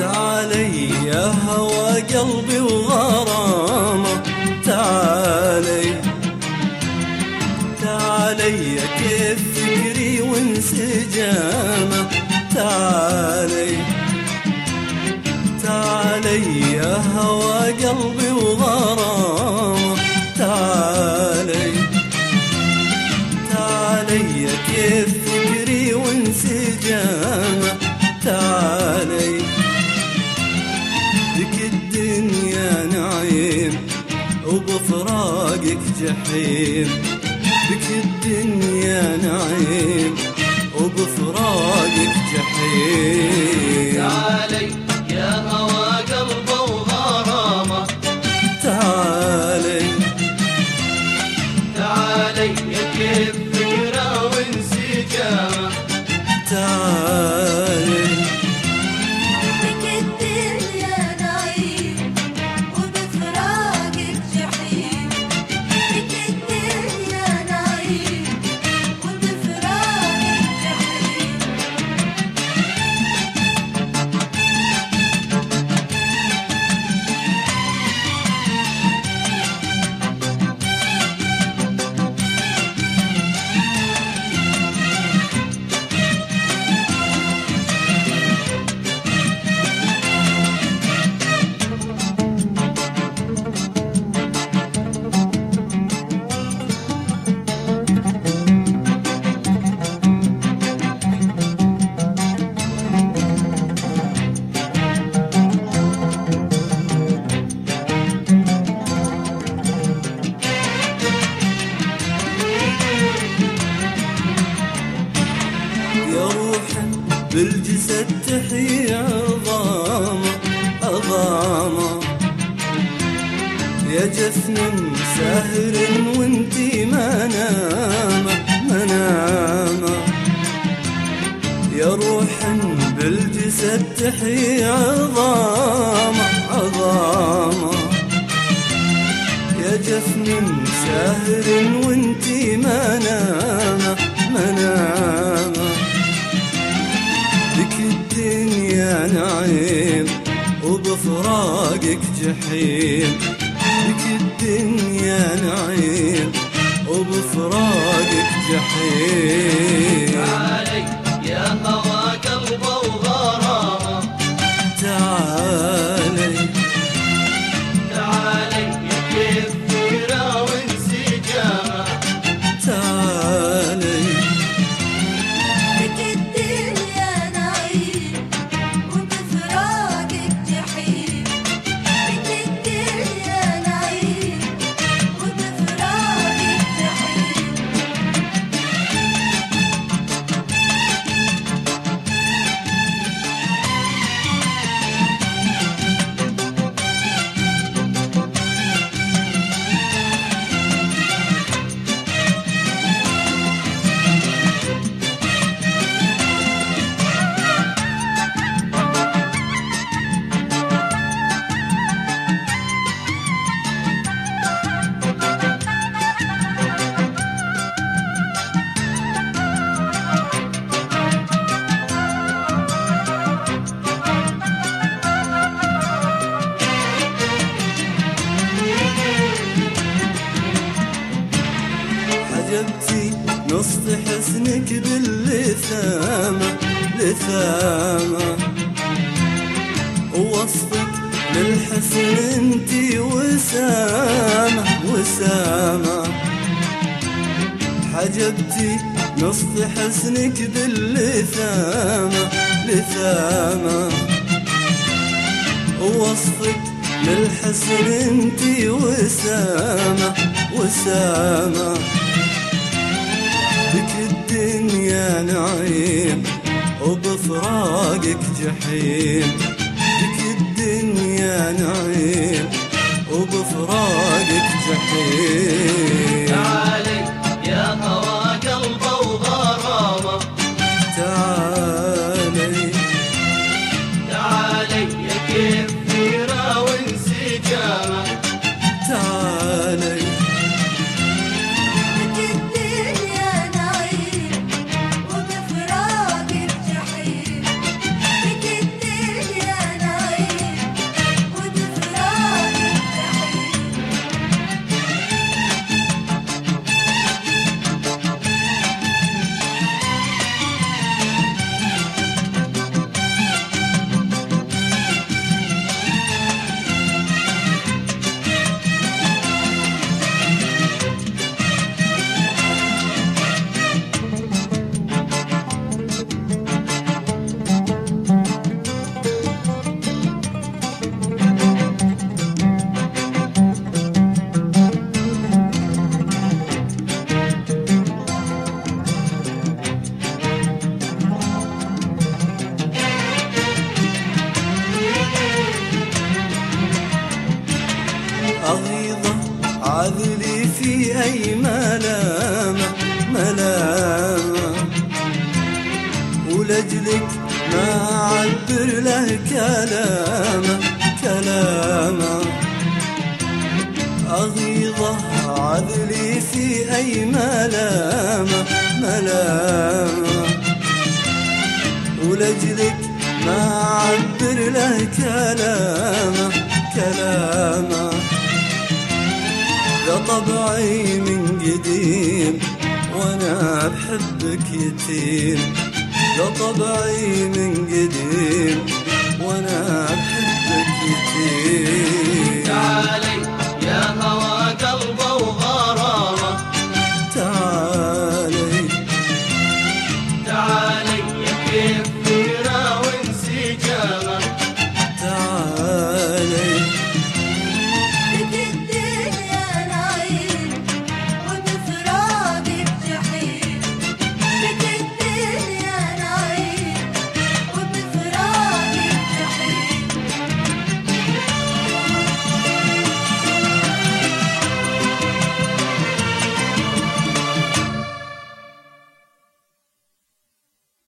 تعالي يا هوى قلبي وغرامه، تعالي تعالي يا كيف فكري وانسجامه، تعالي تعالي يا هوى قلبي وغرامه، تعالي تعالي يا كيف فكري وانسجامه، تعالي بك الدنيا نعيم وبفراقك جحيم، بك الدنيا نعيم وبفراقك جحيم. تعالي يا هوى قلبه وغرامه، تعالي تعالي يا كيف فكره وانسجامه، تعالي بك الدنيا نعيم وبفراقك جحيم، بك الدنيا نعيم وبفراقك جحيم. يا روحا بالجسد تحيي عظامه عظامه، يا جفن ساهر وانتي منامه منامه، يا روحا بالجسد تحيي عظامه عظامه، يا جفن ساهر وانتي منامه منامه، بك الدنيا نعيم وبفراقك جحيم، بك الدنيا نعيم وبفراقك جحيم. تعالي يا هوى قلبه وغرامه، تعالي تعالي يا كيف فكره وانسجامه، تعالي بك الدنيا نعيم وبفراقك جحيم، بك الدنيا نعيم وبفراقك جحيم. عجبتي نص حسنك باللثامة لثامة، ووصفك للحسن انتي وسامة وسامة، حجبتي نص حسنك باللثامة لثامة، ووصفك للحسن انتي وسامة وسامة، بك الدنيا نعيم وبفراقك جحيم، بك الدنيا نعيم وبفراقك جحيم. تعالي يا هوى قلبه وغرامه، تعالي تعالي يا كيف فكره وانسجامه، تعالي بك الدنيا نعيم وبفراقك جحيم، بك الدنيا نعيم ولجلك ما أعبر له كلامه أغيظه عذلي في أي ملامه ولجلك ما أعبر له كلامه ذا طبعي من قديم وانا بحبك يتيم ذا طبعي من قديم وانا